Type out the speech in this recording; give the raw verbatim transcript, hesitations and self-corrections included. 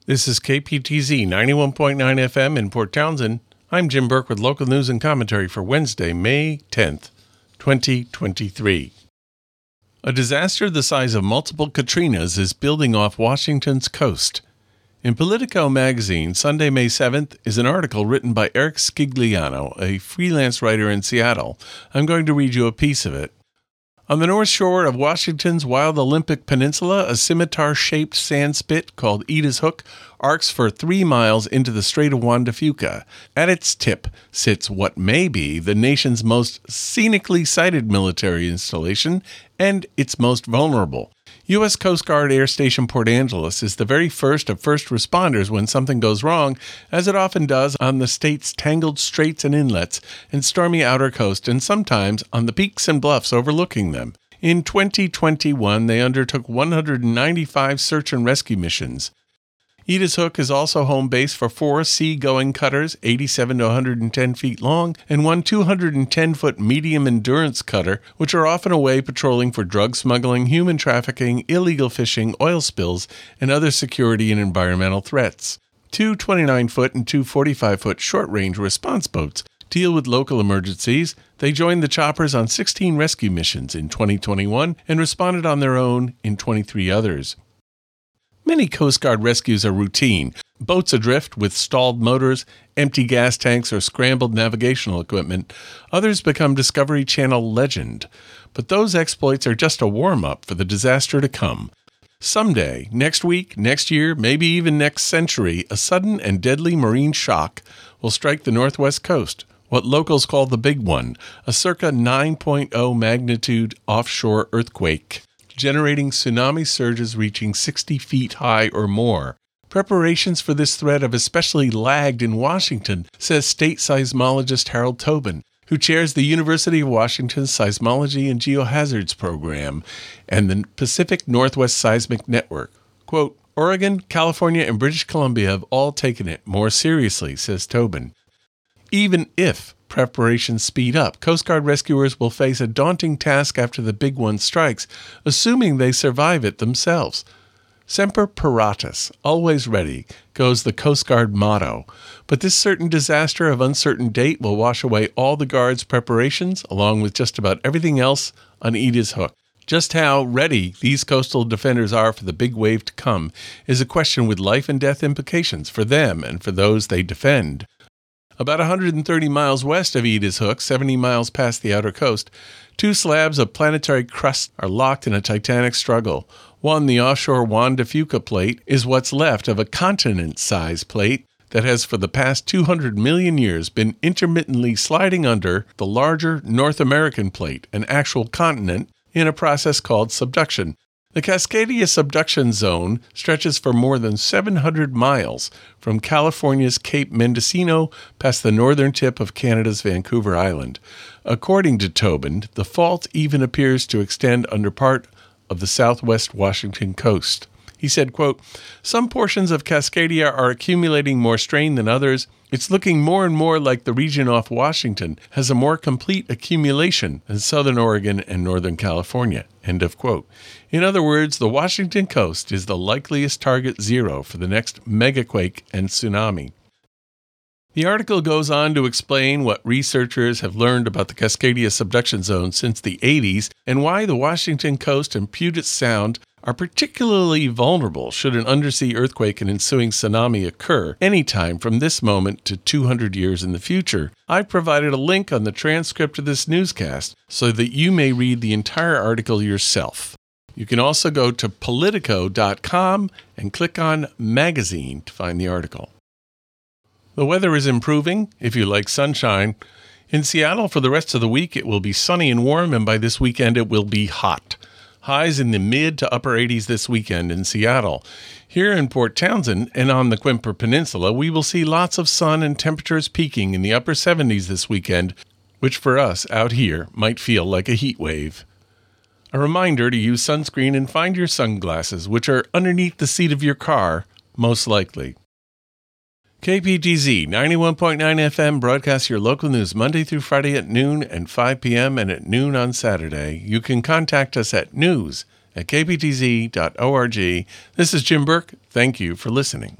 This is K P T Z ninety-one point nine F M in Port Townsend. I'm Jim Burke with local news and commentary for Wednesday, May tenth, twenty twenty-three. A disaster the size of multiple Katrinas is building off Washington's coast. In Politico magazine, Sunday, May seventh, is an article written by Eric Scigliano, a freelance writer in Seattle. I'm going to read you a piece of it. On the north shore of Washington's wild Olympic Peninsula, a scimitar-shaped sand spit called Edith Hook arcs for three miles into the Strait of Juan de Fuca. At its tip sits what may be the nation's most scenically sited military installation and its most vulnerable. U S Coast Guard Air Station Port Angeles is the very first of first responders when something goes wrong, as it often does on the state's tangled straits and inlets and stormy outer coast, and sometimes on the peaks and bluffs overlooking them. In twenty twenty-one, they undertook one hundred ninety-five search and rescue missions. Edith Hook is also home base for four sea-going cutters, eighty-seven to one hundred ten feet long, and one two hundred ten foot medium-endurance cutter, which are often away patrolling for drug smuggling, human trafficking, illegal fishing, oil spills, and other security and environmental threats. Two twenty-nine foot and two forty-five foot short-range response boats deal with local emergencies. They joined the choppers on sixteen rescue missions in twenty twenty-one and responded on their own in twenty-three others. Many Coast Guard rescues are routine. Boats adrift with stalled motors, empty gas tanks, or scrambled navigational equipment. Others become Discovery Channel legend. But those exploits are just a warm-up for the disaster to come. Someday, next week, next year, maybe even next century, a sudden and deadly marine shock will strike the northwest coast, what locals call the Big One, a circa nine point oh magnitude offshore earthquake, generating tsunami surges reaching sixty feet high or more. Preparations for this threat have especially lagged in Washington, says state seismologist Harold Tobin, who chairs the University of Washington's Seismology and Geohazards Program and the Pacific Northwest Seismic Network. Quote, Oregon, California, and British Columbia have all taken it more seriously, says Tobin. Even if preparations speed up, Coast Guard rescuers will face a daunting task after the big one strikes, assuming they survive it themselves. Semper paratus, always ready, goes the Coast Guard motto. But this certain disaster of uncertain date will wash away all the Guard's preparations, along with just about everything else on Edith Hook. Just how ready these coastal defenders are for the big wave to come is a question with life and death implications for them and for those they defend. About one hundred thirty miles west of Edith Hook, seventy miles past the outer coast, two slabs of planetary crust are locked in a titanic struggle. One, the offshore Juan de Fuca plate, is what's left of a continent-sized plate that has for the past two hundred million years been intermittently sliding under the larger North American plate, an actual continent, in a process called subduction. The Cascadia subduction zone stretches for more than seven hundred miles from California's Cape Mendocino past the northern tip of Canada's Vancouver Island. According to Tobin, the fault even appears to extend under part of the southwest Washington coast. He said, quote, some portions of Cascadia are accumulating more strain than others. It's looking more and more like the region off Washington has a more complete accumulation than southern Oregon and northern California, end of quote. In other words, the Washington coast is the likeliest target zero for the next megaquake and tsunami. The article goes on to explain what researchers have learned about the Cascadia subduction zone since the eighties and why the Washington coast and Puget Sound are particularly vulnerable should an undersea earthquake and ensuing tsunami occur anytime from this moment to two hundred years in the future. I've provided a link on the transcript of this newscast so that you may read the entire article yourself. You can also go to politico dot com and click on Magazine to find the article. The weather is improving, if you like sunshine. In Seattle for the rest of the week, it will be sunny and warm, and by this weekend it will be hot. Highs in the mid to upper eighties this weekend in Seattle. Here in Port Townsend and on the Quimper Peninsula, we will see lots of sun and temperatures peaking in the upper seventies this weekend, which for us out here might feel like a heat wave. A reminder to use sunscreen and find your sunglasses, which are underneath the seat of your car, most likely. K P T Z ninety-one point nine F M broadcasts your local news Monday through Friday at noon and five p.m. and at noon on Saturday. You can contact us at news at k p t z dot org. This is Jim Burke. Thank you for listening.